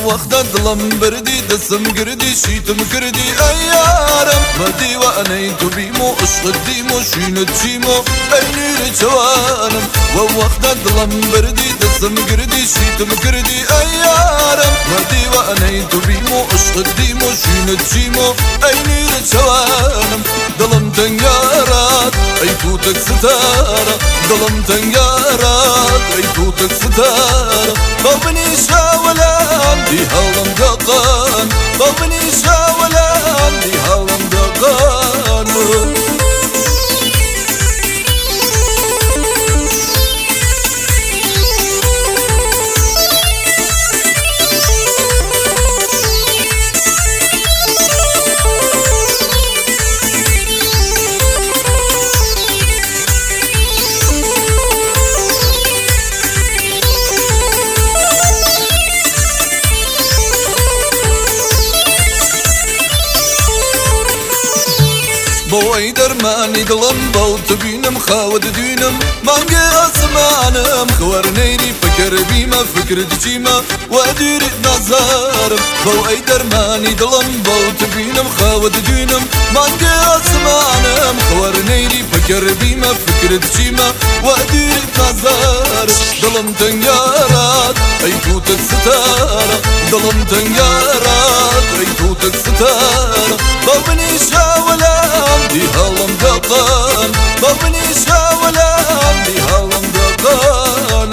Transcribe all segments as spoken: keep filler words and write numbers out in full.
ووقتا دڵم بردی دەسم گردی شیتم کردی ئەی یارم بە دیوانەی تو بیم و عشقت دیم و شوێنت چیم و ئەی نوێرە جوانم ووقتا دڵم بردی دەسم گردی شیتم کردی ئەی یارم بە دیوانەی تو بیم و عشقت دیم و شوێنت چیم و ئەی نوێرە جوانم دڵم تەنگارات ئەی تووتک ستارە دڵم تەنگارات ئەی تووتک ستارە بەو بنیشە وەلام دی هەڵم دەقان بەو بنیشە وەلام دی هەڵم دەقان بۆی دەرمانی دڵم بەوت بینم خاوەت دوینم مانگێ ئاسمانم خوارنەیری فکر بیمە فکرت چیمە وا دوورت نازارم بەو ئەی دەرمانی دڵم بەوت بینم خاوەت دوینم مانگێ ئاسمانم خوارنەیری فکر بیمە فکرت چیمە وا دوورت نازارم دڵم تەنگارات ئەی تووتک ستارە دڵم تەنگارات ئەی تووتک ستارە بەو بنیشە وەلام دی هەڵم دەقان بەو بنیشە وەلام دی هەڵم دەقان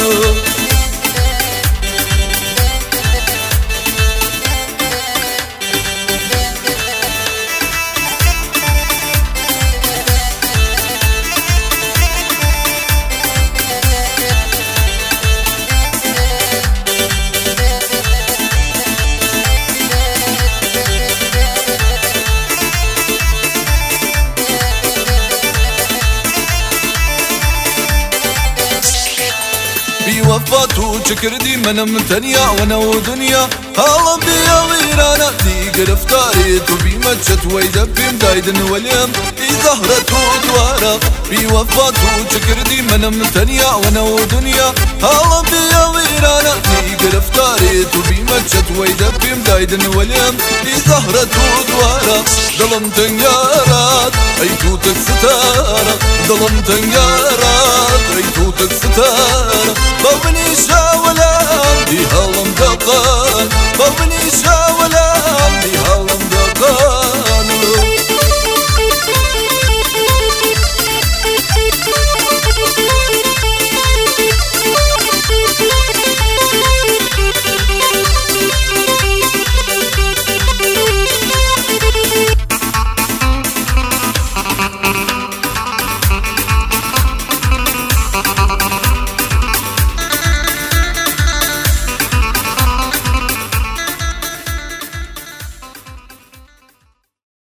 وفات و چکردی منم تنیا و نو دنیا حالم بیا ویرانه دی گرفتاری تو بیمه چتوی دبیم دایدن ولیم ای زهره تو دواره بی وفات و چکردی منم تنیا و نو دنیا حالم بیا ویرانه دی گرفتاری تو بیمه چتوی دبیم دایدن ولیم ای زهره تو دواره دڵم تەنگارات ئەی تووتک ستارە دڵم تەنگارات ئەی تووتک ستارە بەو بنیشە وەلام دی هەڵم دەقان بەو بنیشە